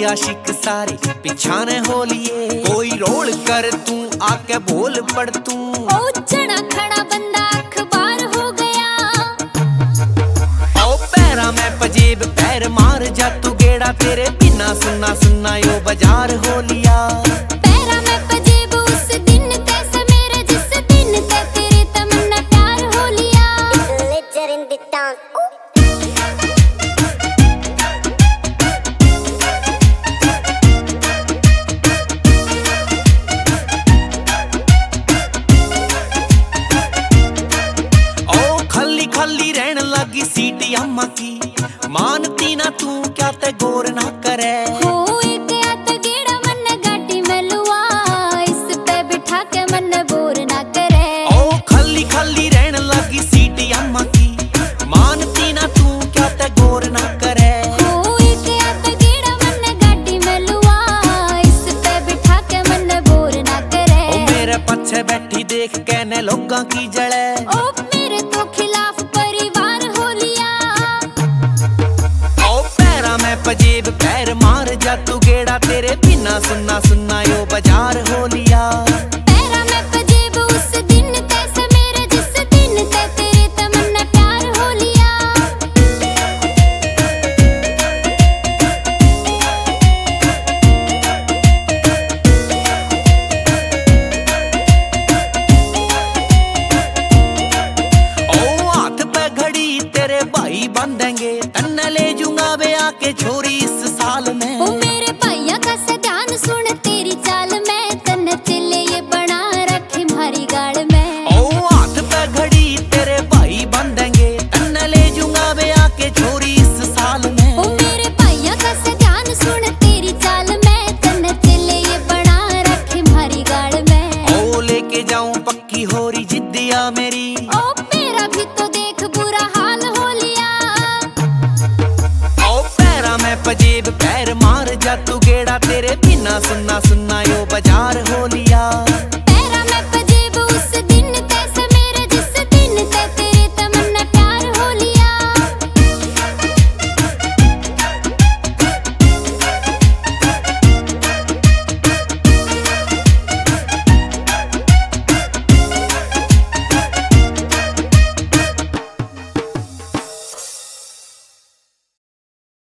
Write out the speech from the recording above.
आशिक सारे पीछा ने हो लिए। कोई रोल कर तू आके बोल पड़ तू। ओ चढ़ा खड़ा बंदा अखबार हो गया। ओ पैरा में पजेब पैर मार जा तू गेड़ा, तेरे बिना सुनना सुनना यो बाजार हो लिया। पैरा में पजेब उस दिन कैसे मेरे, जिस दिन ते तेरे तमन्ना प्यार हो लिया। Ledger in the town. खाली रहन लगी सीटी अम्मा की, मानती ना तू क्या ते गौर ना करे। हो एक आत गेड़ा मन गाटी में लुआ, इस पे बिठा के मन बोर ना करे। ओ खाली खाली रहन लगी सीटी अम्मा की, मानती ना तू क्या ते गौर ना करे। हो एक आत गेड़ा मन गाटी में लुआ, इस पे बिठा के मन बोर ना करे। ओ मेरे पीछे बैठी देख कहने लोगां की जड़े। ओ मेरे तो खिलाफ परिवार हो लिया। ओ पैरा में पजेब पैर मार जा तू गेड़ा, तेरे बिना सुनना सुनना यो बाजार हो लिया। पैरा में पजेब उस दिन कैसे मेरे, जिस दिन ते तेरे तमन्ना प्यार हो लिया। तेरे भाई बांधेंगे तन्ने ले जूंगा वे आके छोरी इस साल में। ओ मेरे भैया का से ध्यान सुन तेरी चाल में, तन्ने चले ये बना रखी मारी गाड़ में। ओ हाथ पे घड़ी तेरे भाई बांधेंगे तन्ने ले जूंगा वे आके छोरी इस साल में। ओ मेरे भैया का से ध्यान सुन तेरी चाल में, तन्ने चले ये बना रखी मारी गाड़ में। ओ लेके जाऊं पक्की होरी जिद्दिया मेरी। ओ मेरा भी तो देख बुरा हाल हो लिया। ओ पैरा में पजेब पैर मार जा तू गेड़ा, तेरे बिना सुनना सुनना यो बजा।